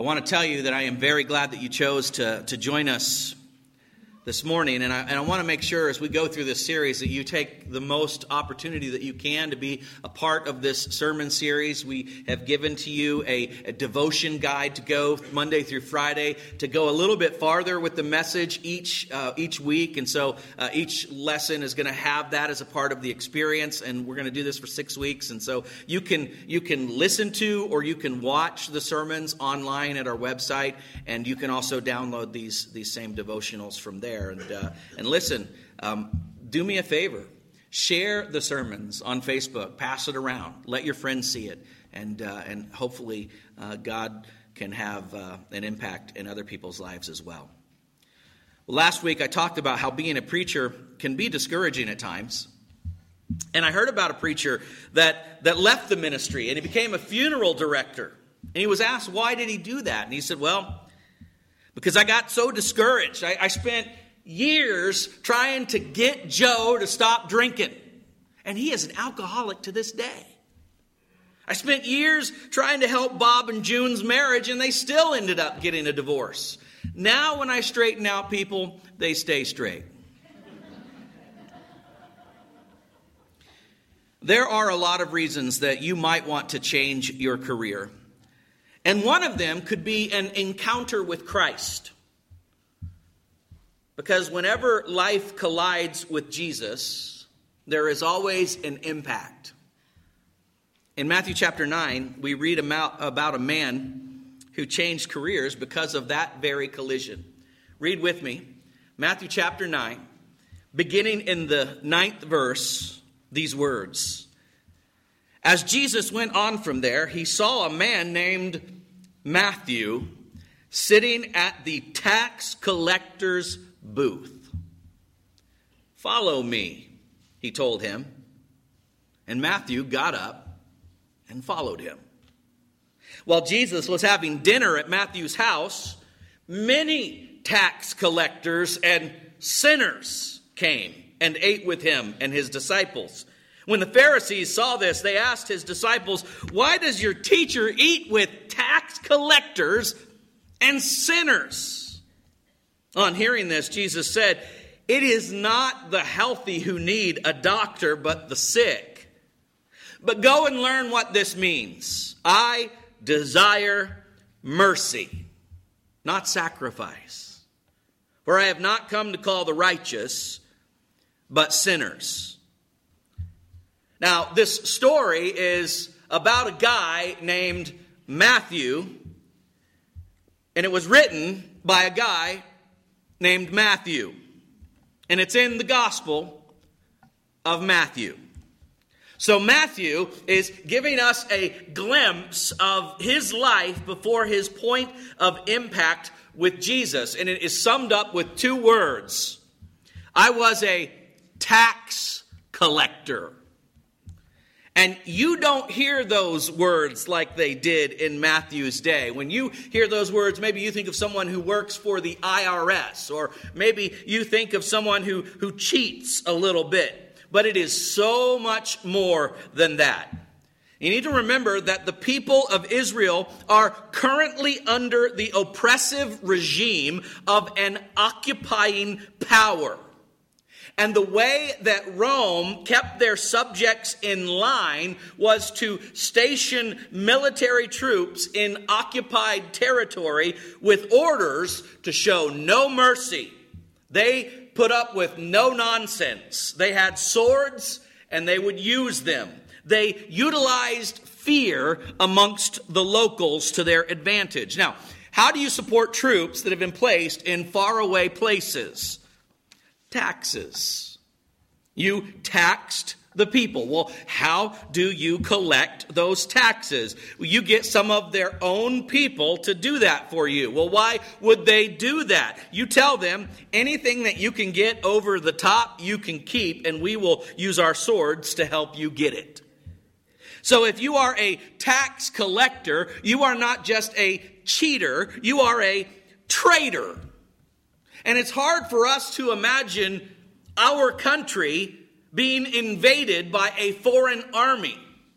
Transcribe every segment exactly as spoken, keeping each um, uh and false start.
I want to tell you that I am very glad that you chose to, to join us this morning, and I, and I want to make sure as we go through this series that you take the most opportunity that you can to be a part of this sermon series. We have given to you a, a devotion guide to go Monday through Friday, to go a little bit farther with the message each uh, each week, and so uh, each lesson is going to have that as a part of the experience, and we're going to do this for six weeks, and so you can you can listen to or you can watch the sermons online at our website, and you can also download these these same devotionals from there. And uh, and listen, um, do me a favor. Share the sermons on Facebook. Pass it around. Let your friends see it. And uh, and hopefully uh, God can have uh, an impact in other people's lives as well. Well, last week I talked about how being a preacher can be discouraging at times. And I heard about a preacher that, that left the ministry and he became a funeral director. And he was asked, why did he do that? And he said, well, because I got so discouraged. I, I spent years trying to get Joe to stop drinking. And he is an alcoholic to this day. I spent years trying to help Bob and June's marriage, and they still ended up getting a divorce. Now when I straighten out people, they stay straight. There are a lot of reasons that you might want to change your career. And one of them could be an encounter with Christ. Because whenever life collides with Jesus, there is always an impact. In Matthew chapter nine, we read about a man who changed careers because of that very collision. Read with me, Matthew chapter nine, beginning in the ninth verse, these words. As Jesus went on from there, he saw a man named Matthew sitting at the tax collector's booth. Follow me, he told him. And Matthew got up and followed him. While Jesus was having dinner at Matthew's house, many tax collectors and sinners came and ate with him and his disciples. When the Pharisees saw this, they asked his disciples, why does your teacher eat with tax collectors and sinners? On hearing this, Jesus said, it is not the healthy who need a doctor, but the sick. But go and learn what this means. I desire mercy, not sacrifice. For I have not come to call the righteous, but sinners. Now, this story is about a guy named Matthew, and it was written by a guy named Matthew. And it's in the Gospel of Matthew. So Matthew is giving us a glimpse of his life before his point of impact with Jesus. And it is summed up with two words. I was a tax collector. And you don't hear those words like they did in Matthew's day. When you hear those words, maybe you think of someone who works for the I R S, or maybe you think of someone who, who cheats a little bit. But it is so much more than that. You need to remember that the people of Israel are currently under the oppressive regime of an occupying power. And the way that Rome kept their subjects in line was to station military troops in occupied territory with orders to show no mercy. They put up with no nonsense. They had swords and they would use them. They utilized fear amongst the locals to their advantage. Now, how do you support troops that have been placed in faraway places? Taxes. You taxed the people. Well, how do you collect those taxes? Well, you get some of their own people to do that for you. Well, why would they do that? You tell them anything that you can get over the top, you can keep, and we will use our swords to help you get it. So if you are a tax collector, you are not just a cheater, you are a traitor. And it's hard for us to imagine our country being invaded by a foreign army.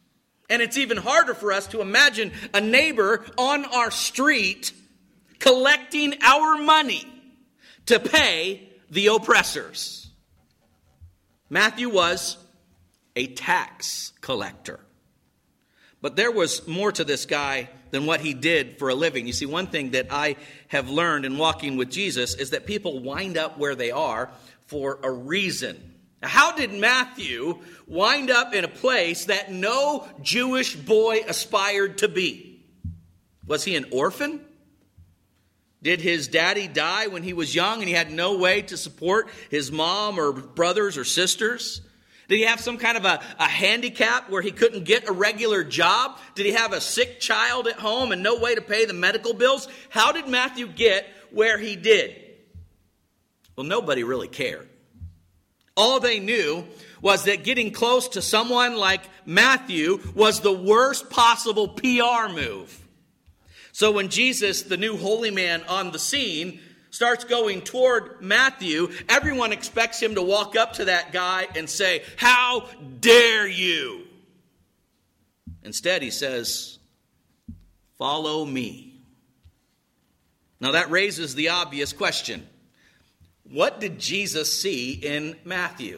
And it's even harder for us to imagine a neighbor on our street collecting our money to pay the oppressors. Matthew was a tax collector. But there was more to this guy than what he did for a living. You see, one thing that I have learned in walking with Jesus is that people wind up where they are for a reason. How did Matthew wind up in a place that no Jewish boy aspired to be? Was he an orphan? Did his daddy die when he was young and he had no way to support his mom or brothers or sisters? Did he have some kind of a, a handicap where he couldn't get a regular job? Did he have a sick child at home and no way to pay the medical bills? How did Matthew get where he did? Well, nobody really cared. All they knew was that getting close to someone like Matthew was the worst possible P R move. So when Jesus, the new holy man on the scene, starts going toward Matthew, everyone expects him to walk up to that guy and say, "How dare you?" Instead, he says, "Follow me." Now that raises the obvious question. What did Jesus see in Matthew?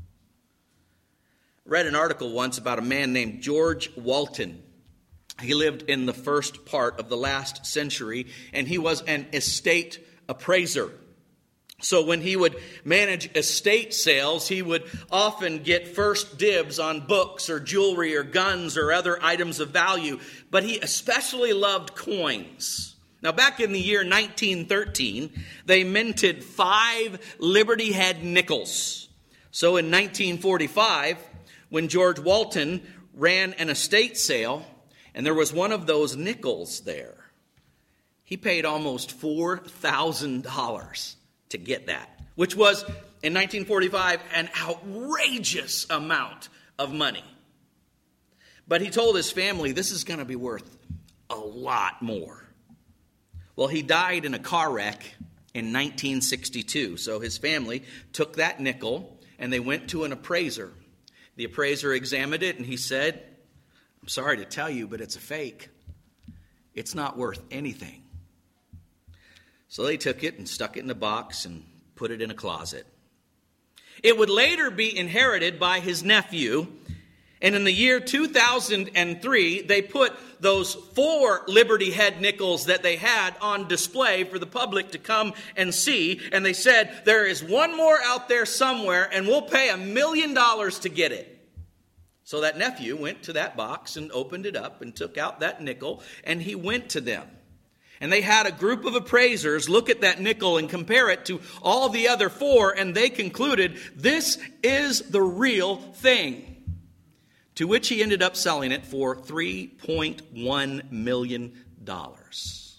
I read an article once about a man named George Walton. He lived in the first part of the last century, and he was an estate appraiser. So when he would manage estate sales, he would often get first dibs on books or jewelry or guns or other items of value. But he especially loved coins. Now, back in the year nineteen thirteen, they minted five Liberty Head nickels. So in nineteen forty-five, when George Walton ran an estate sale, and there was one of those nickels there, he paid almost four thousand dollars to get that, which was, in nineteen forty-five, an outrageous amount of money. But he told his family, this is going to be worth a lot more. Well, he died in a car wreck in nineteen sixty-two. So his family took that nickel and they went to an appraiser. The appraiser examined it and he said, "I'm sorry to tell you, but it's a fake. It's not worth anything." So they took it and stuck it in a box and put it in a closet. It would later be inherited by his nephew. And in the year two thousand three, they put those four Liberty Head nickels that they had on display for the public to come and see. And they said, there is one more out there somewhere, and we'll pay a million dollars to get it. So that nephew went to that box and opened it up and took out that nickel, and he went to them. And they had a group of appraisers look at that nickel and compare it to all the other four, and they concluded, this is the real thing. To which he ended up selling it for three point one million dollars.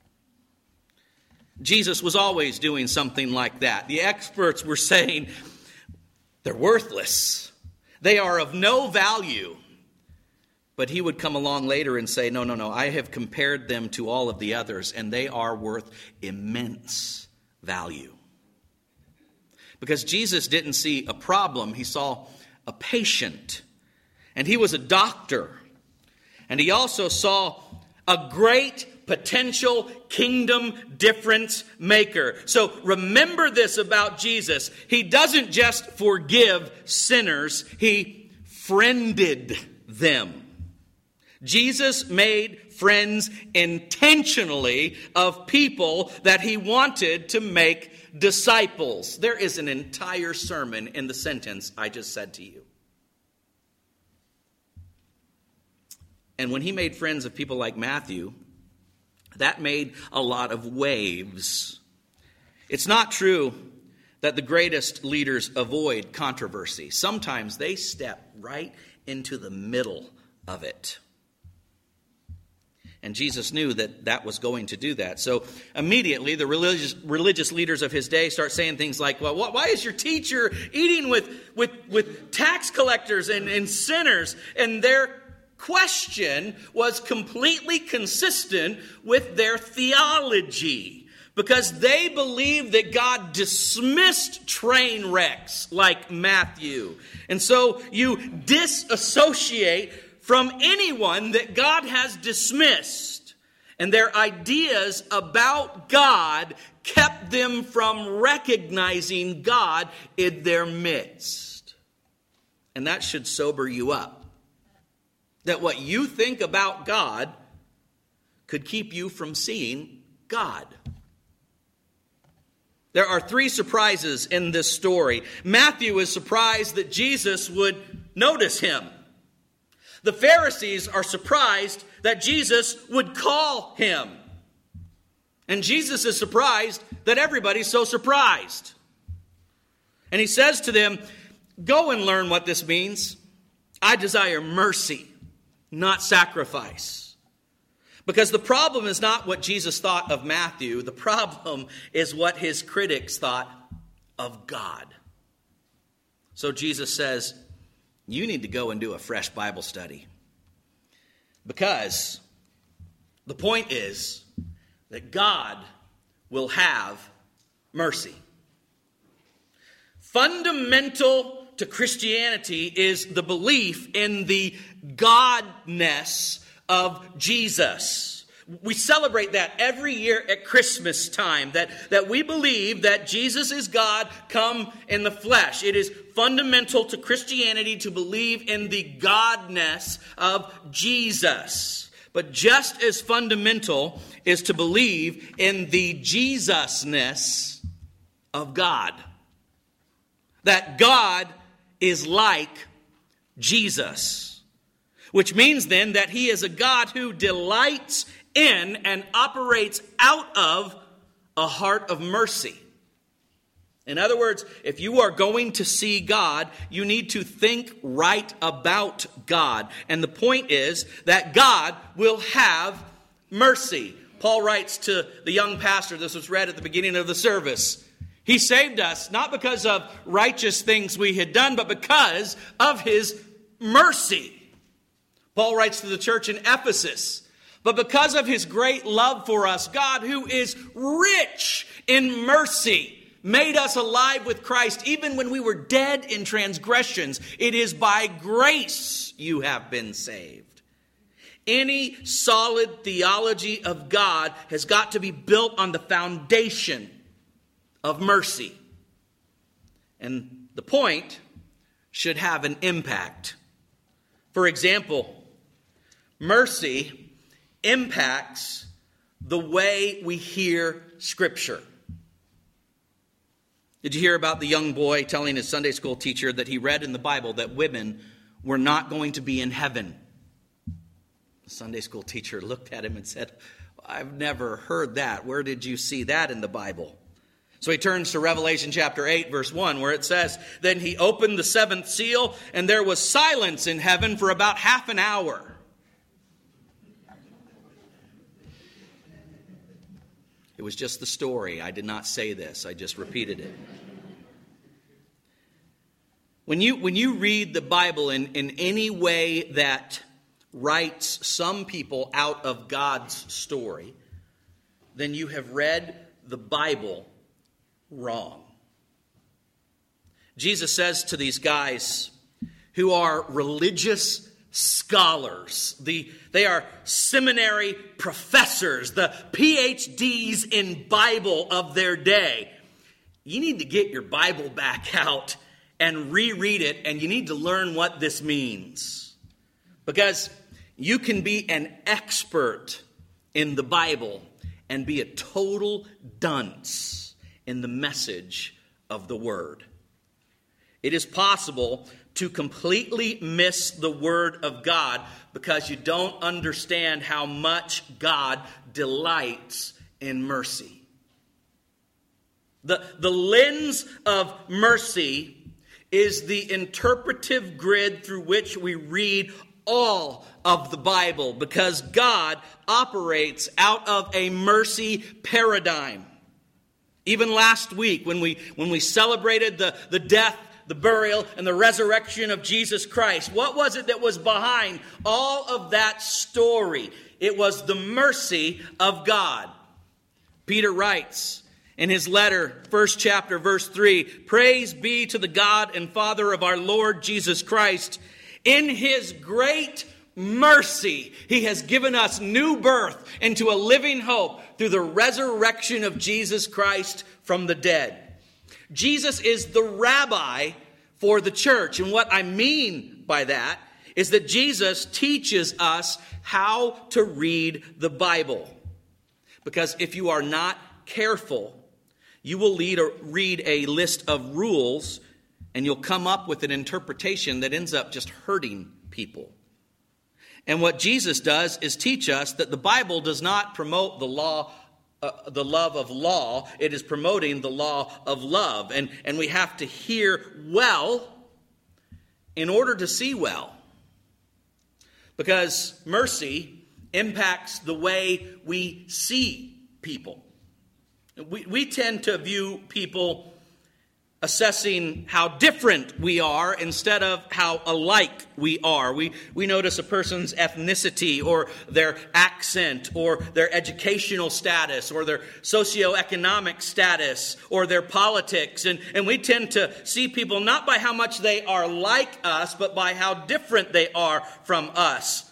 Jesus was always doing something like that. The experts were saying, they're worthless. They are of no value. But he would come along later and say, no, no, no, I have compared them to all of the others, and they are worth immense value. Because Jesus didn't see a problem, he saw a patient. And he was a doctor. And he also saw a great potential kingdom difference maker. So remember this about Jesus. He doesn't just forgive sinners. He friended them. Jesus made friends intentionally of people that he wanted to make disciples. There is an entire sermon in the sentence I just said to you. And when he made friends of people like Matthew, that made a lot of waves. It's not true that the greatest leaders avoid controversy. Sometimes they step right into the middle of it. And Jesus knew that that was going to do that. So immediately the religious religious leaders of his day start saying things like, well, why is your teacher eating with, with, with tax collectors and, and sinners? And their question was completely consistent with their theology, because they believed that God dismissed train wrecks like Matthew. And so you disassociate from anyone that God has dismissed, and their ideas about God kept them from recognizing God in their midst. And that should sober you up. That what you think about God could keep you from seeing God. There are three surprises in this story. Matthew is surprised that Jesus would notice him. The Pharisees are surprised that Jesus would call him. And Jesus is surprised that everybody's so surprised. And he says to them, "Go and learn what this means. I desire mercy, not sacrifice." Because the problem is not what Jesus thought of Matthew. The problem is what his critics thought of God. So Jesus says, you need to go and do a fresh Bible study. Because the point is that God will have mercy. Fundamental to Christianity is the belief in the Godness of Jesus. We celebrate that every year at Christmas time, that, that we believe that Jesus is God come in the flesh. It is fundamental to Christianity to believe in the Godness of Jesus. But just as fundamental is to believe in the Jesusness of God. That God is like Jesus. Which means then that he is a God who delights in and operates out of a heart of mercy. In other words, if you are going to see God, you need to think right about God. And the point is that God will have mercy. Paul writes to the young pastor, this was read at the beginning of the service. He saved us not because of righteous things we had done, but because of his mercy. Paul writes to the church in Ephesus, but because of his great love for us, God, who is rich in mercy, made us alive with Christ even when we were dead in transgressions. It is by grace you have been saved. Any solid theology of God has got to be built on the foundation of mercy. And the point should have an impact. For example, mercy impacts the way we hear Scripture. Did you hear about the young boy telling his Sunday school teacher that he read in the Bible that women were not going to be in heaven? The Sunday school teacher looked at him and said, I've never heard that. Where did you see that in the Bible? So he turns to Revelation chapter eight, verse one, where it says, Then he opened the seventh seal, and there was silence in heaven for about half an hour. It was just the story. I did not say this. I just repeated it. When you, when you read the Bible in, in any way that writes some people out of God's story, then you have read the Bible wrong. Jesus says to these guys who are religious scholars, the, they are seminary professors, the P H Ds in Bible of their day, you need to get your Bible back out and reread it, and you need to learn what this means. Because you can be an expert in the Bible and be a total dunce in the message of the Word. It is possible to completely miss the Word of God because you don't understand how much God delights in mercy. The, the lens of mercy is the interpretive grid through which we read all of the Bible, because God operates out of a mercy paradigm. Even last week when we when we celebrated the, the death, the burial, and the resurrection of Jesus Christ, what was it that was behind all of that story? It was the mercy of God. Peter writes in his letter, first chapter, verse three, Praise be to the God and Father of our Lord Jesus Christ. In his great mercy. He has given us new birth into a living hope through the resurrection of Jesus Christ from the dead. Jesus is the rabbi for the church. And what I mean by that is that Jesus teaches us how to read the Bible. Because if you are not careful, you will lead a, read a list of rules and you'll come up with an interpretation that ends up just hurting people. And what Jesus does is teach us that the Bible does not promote the law, uh, the love of law. It is promoting the law of love. And, and we have to hear well in order to see well. Because mercy impacts the way we see people. We, we tend to view people assessing how different we are instead of how alike we are. We, we notice a person's ethnicity or their accent or their educational status or their socioeconomic status or their politics. And, and we tend to see people not by how much they are like us, but by how different they are from us.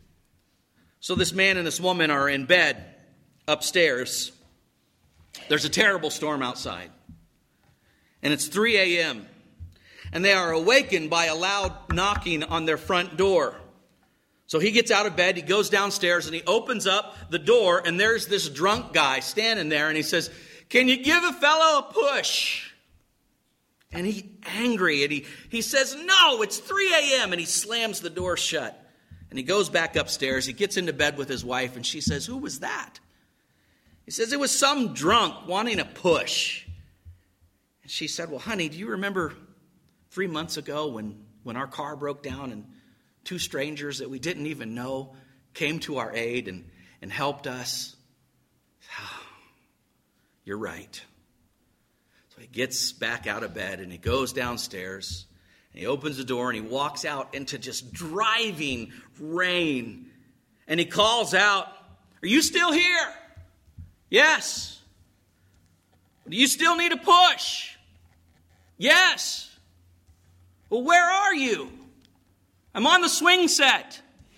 So this man and this woman are in bed upstairs. There's a terrible storm outside. And it's three a.m. And they are awakened by a loud knocking on their front door. So he gets out of bed, he goes downstairs, and he opens up the door, and there's this drunk guy standing there, and he says, "Can you give a fellow a push?" And he's angry, and he, he says, "No, it's three a.m." And he slams the door shut. And he goes back upstairs, he gets into bed with his wife, and she says, "Who was that?" He says, "It was some drunk wanting a push." And she said, "Well, honey, do you remember three months ago when, when our car broke down and two strangers that we didn't even know came to our aid and, and helped us?" Oh, you're right. So he gets back out of bed and he goes downstairs and he opens the door and he walks out into just driving rain. And he calls out, "Are you still here?" "Yes." "Do you still need a push?" "Yes." "Well, where are you?" "I'm on the swing set."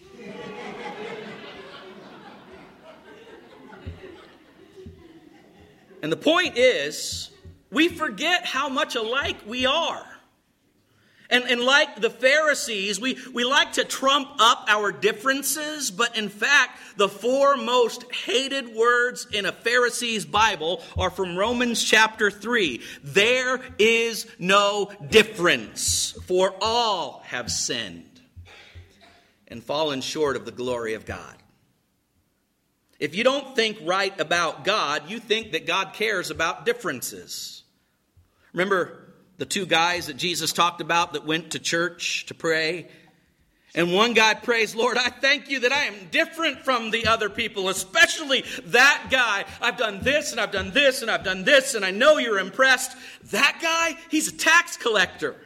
And the point is, we forget how much alike we are. And, and like the Pharisees, we, we like to trump up our differences, but in fact, the four most hated words in a Pharisee's Bible are from Romans chapter three. There is no difference, for all have sinned and fallen short of the glory of God. If you don't think right about God, you think that God cares about differences. Remember the two guys that Jesus talked about that went to church to pray? And one guy prays, "Lord, I thank you that I am different from the other people, especially that guy. I've done this and I've done this and I've done this and I know you're impressed. That guy, he's a tax collector."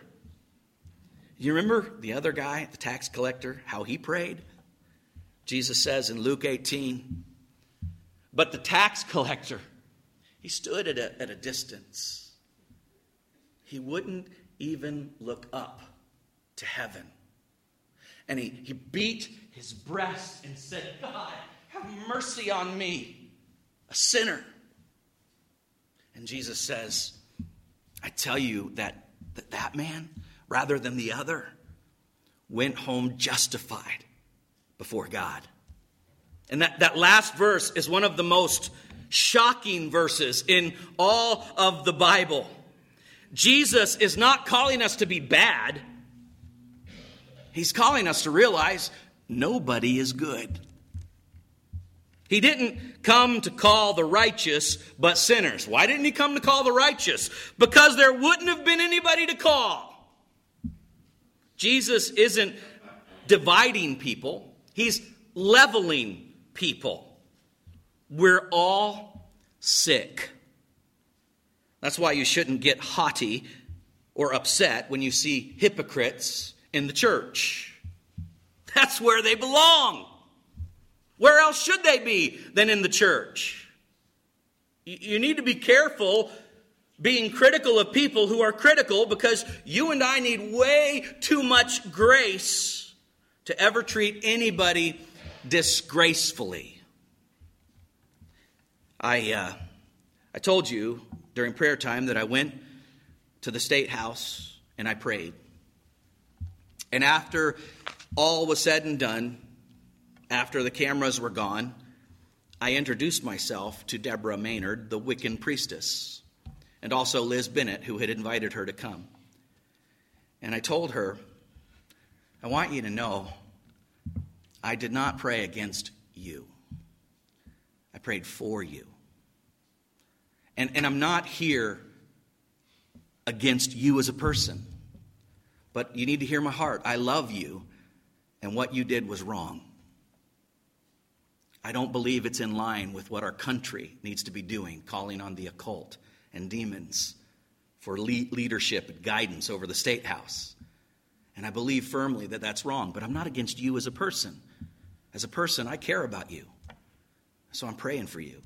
You remember the other guy, the tax collector, how he prayed? Jesus says in Luke eighteen, "But the tax collector, he stood at a, at a distance. He wouldn't even look up to heaven. And he, he beat his breast and said, 'God, have mercy on me, a sinner.'" And Jesus says, "I tell you that that, that man, rather than the other, went home justified before God." And that, that last verse is one of the most shocking verses in all of the Bible. Jesus is not calling us to be bad. He's calling us to realize nobody is good. He didn't come to call the righteous, but sinners. Why didn't he come to call the righteous? Because there wouldn't have been anybody to call. Jesus isn't dividing people. He's leveling people. We're all sick. That's why you shouldn't get haughty or upset when you see hypocrites in the church. That's where they belong. Where else should they be than in the church? You need to be careful being critical of people who are critical, because you and I need way too much grace to ever treat anybody disgracefully. I uh, I told you during prayer time that I went to the State House and I prayed. And after all was said and done, after the cameras were gone, I introduced myself to Deborah Maynard, the Wiccan priestess, and also Liz Bennett, who had invited her to come. And I told her, I want you to know, I did not pray against you. I prayed for you. And, and I'm not here against you as a person. But you need to hear my heart. I love you, and what you did was wrong. I don't believe it's in line with what our country needs to be doing, calling on the occult and demons for le- leadership and guidance over the State House. And I believe firmly that that's wrong, but I'm not against you as a person. As a person, I care about you. So I'm praying for you.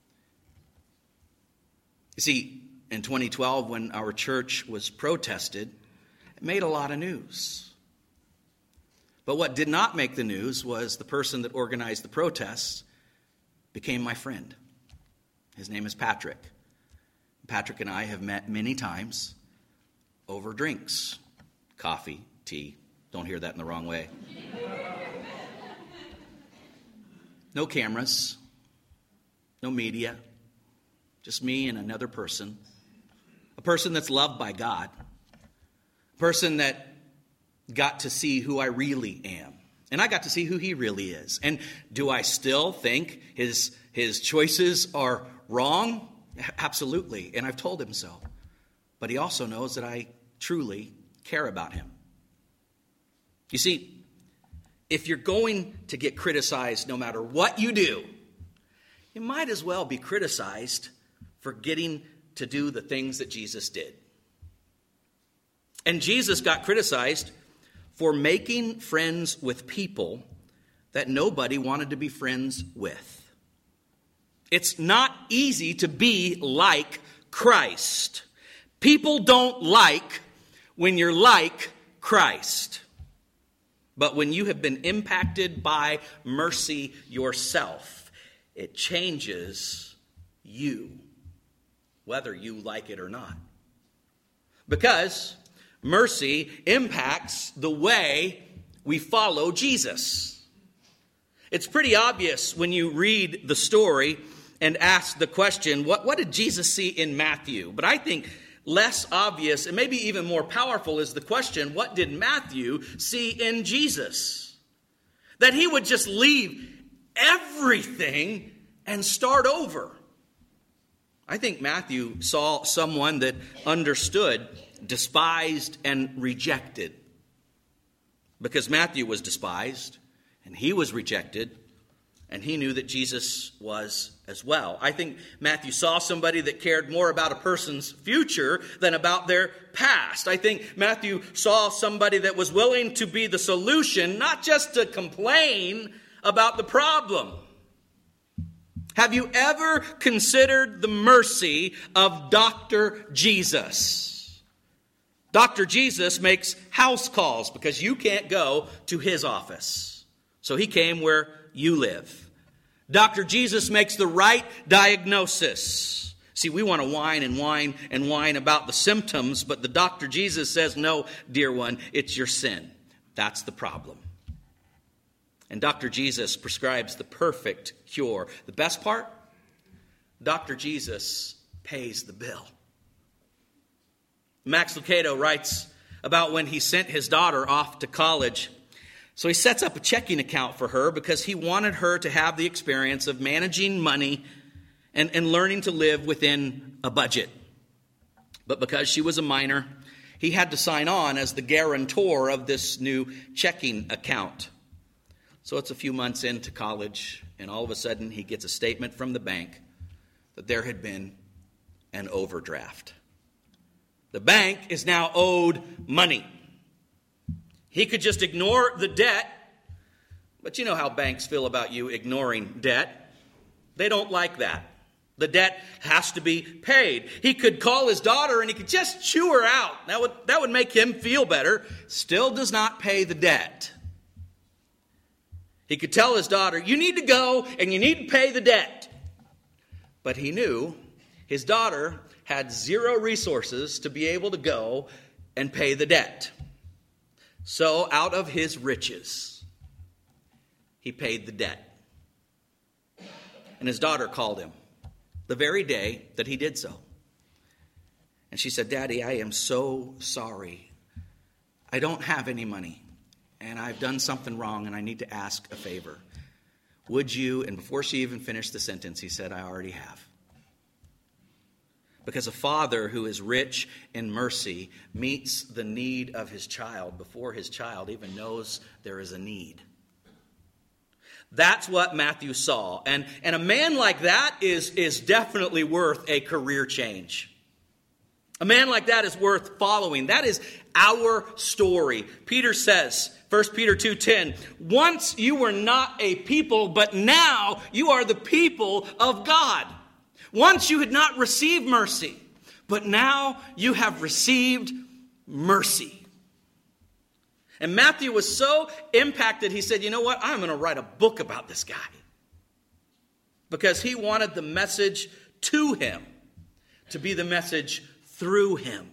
You see, in twenty twelve, when our church was protested, it made a lot of news. But what did not make the news was the person that organized the protests became my friend. His name is Patrick. Patrick and I have met many times over drinks, coffee, tea. Don't hear that in the wrong way. No cameras, no media, just me and another person. A person that's loved by God. A person that got to see who I really am. And I got to see who he really is. And do I still think his, his choices are wrong? Absolutely. And I've told him so. But he also knows that I truly care about him. You see, if you're going to get criticized no matter what you do, you might as well be criticized for getting to do the things that Jesus did. And Jesus got criticized for making friends with people that nobody wanted to be friends with. It's not easy to be like Christ. People don't like when you're like Christ. But when you have been impacted by mercy yourself, it changes you, whether you like it or not. Because mercy impacts the way we follow Jesus. It's pretty obvious when you read the story and ask the question, what, what did Jesus see in Matthew? But I think less obvious and maybe even more powerful is the question, what did Matthew see in Jesus? That he would just leave everything and start over. I think Matthew saw someone that understood, despised, and rejected. Because Matthew was despised, and he was rejected, and he knew that Jesus was as well. I think Matthew saw somebody that cared more about a person's future than about their past. I think Matthew saw somebody that was willing to be the solution, not just to complain about the problem. Have you ever considered the mercy of Doctor Jesus? Doctor Jesus makes house calls because you can't go to his office. So he came where you live. Doctor Jesus makes the right diagnosis. See, we want to whine and whine and whine about the symptoms, but the Doctor Jesus says, no, dear one, it's your sin. That's the problem. And Doctor Jesus prescribes the perfect cure. The best part? Doctor Jesus pays the bill. Max Lucado writes about when he sent his daughter off to college. So he sets up a checking account for her because he wanted her to have the experience of managing money and, and learning to live within a budget. But because she was a minor, he had to sign on as the guarantor of this new checking account. So it's a few months into college, and all of a sudden he gets a statement from the bank that there had been an overdraft. The bank is now owed money. He could just ignore the debt, but you know how banks feel about you ignoring debt. They don't like that. The debt has to be paid. He could call his daughter and he could just chew her out. That would, that would make him feel better. Still does not pay the debt. He could tell his daughter, you need to go and you need to pay the debt. But he knew his daughter had zero resources to be able to go and pay the debt. So out of his riches, he paid the debt. And his daughter called him the very day that he did so. And she said, Daddy, I am so sorry. I don't have any money. And I've done something wrong, and I need to ask a favor. Would you? And before she even finished the sentence, he said, I already have. Because a father who is rich in mercy meets the need of his child before his child even knows there is a need. That's what Matthew saw. And, and a man like that is, is definitely worth a career change. A man like that is worth following. That is our story. Peter says, First Peter two ten, once you were not a people, but now you are the people of God. Once you had not received mercy, but now you have received mercy. And Matthew was so impacted, he said, you know what? I'm going to write a book about this guy. Because he wanted the message to him to be the message through him.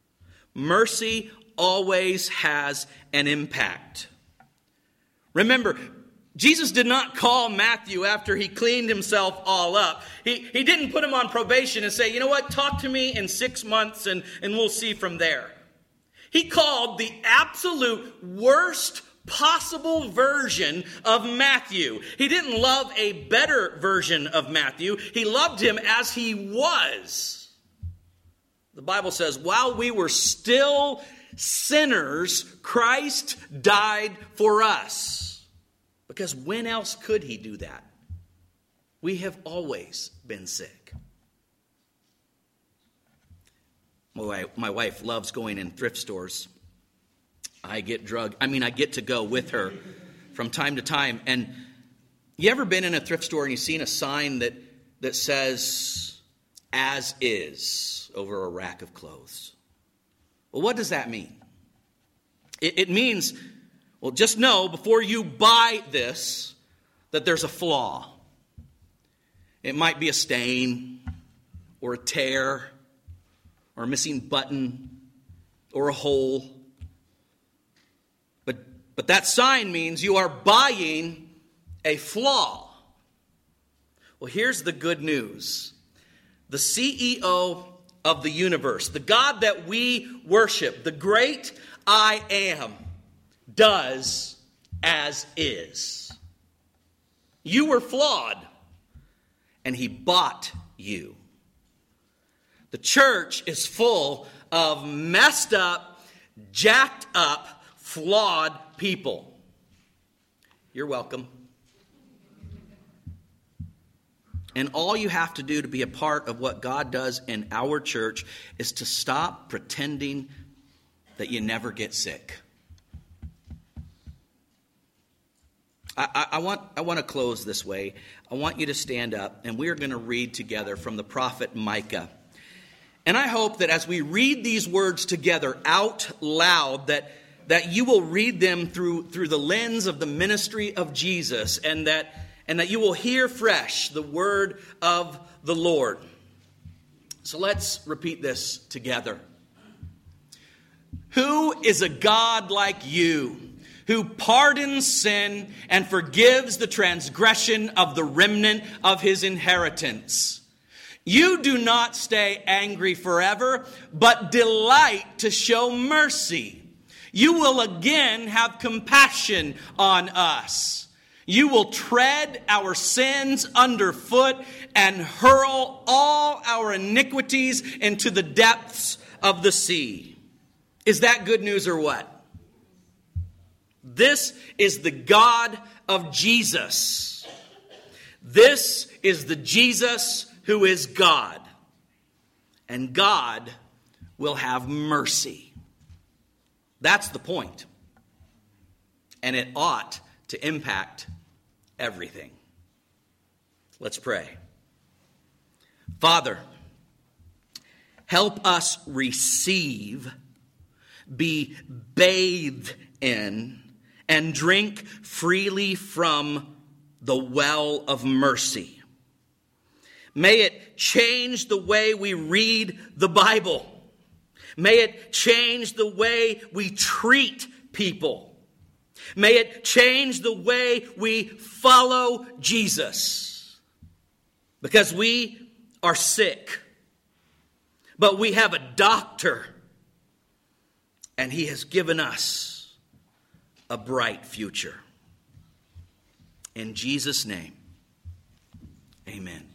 Mercy always has an impact. Remember, Jesus did not call Matthew after he cleaned himself all up. He, he didn't put him on probation and say, you know what, talk to me in six months and, and we'll see from there. He called the absolute worst possible version of Matthew. He didn't love a better version of Matthew. He loved him as he was. The Bible says, while we were still sinners, Christ died for us. Because when else could he do that? We have always been sick. My, my wife loves going in thrift stores. I get drug. I mean, I get to go with her from time to time. And you ever been in a thrift store and you've seen a sign that, that says, as is, over a rack of clothes? Well, what does that mean? It, it means, well, just know before you buy this that there's a flaw. It might be a stain or a tear or a missing button or a hole. But, but that sign means you are buying a flaw. Well, here's the good news. The C E O of the universe, the God that we worship, the great I am, does as is. You were flawed, and he bought you. The church is full of messed up, jacked up, flawed people. You're welcome. And all you have to do to be a part of what God does in our church is to stop pretending that you never get sick. I, I, I want, I want to close this way. I want you to stand up, and we are going to read together from the prophet Micah. And I hope that as we read these words together out loud, that, that you will read them through, through the lens of the ministry of Jesus, and that And that you will hear fresh the word of the Lord. So let's repeat this together. Who is a God like you, who pardons sin and forgives the transgression of the remnant of his inheritance? You do not stay angry forever, but delight to show mercy. You will again have compassion on us. You will tread our sins underfoot and hurl all our iniquities into the depths of the sea. Is that good news or what? This is the God of Jesus. This is the Jesus who is God. And God will have mercy. That's the point. And it ought to impact everything. Let's pray. Father, help us receive, be bathed in, and drink freely from the well of mercy. May it change the way we read the Bible. May it change the way we treat people. May it change the way we follow Jesus. Because we are sick, but we have a doctor, and he has given us a bright future. In Jesus' name, amen.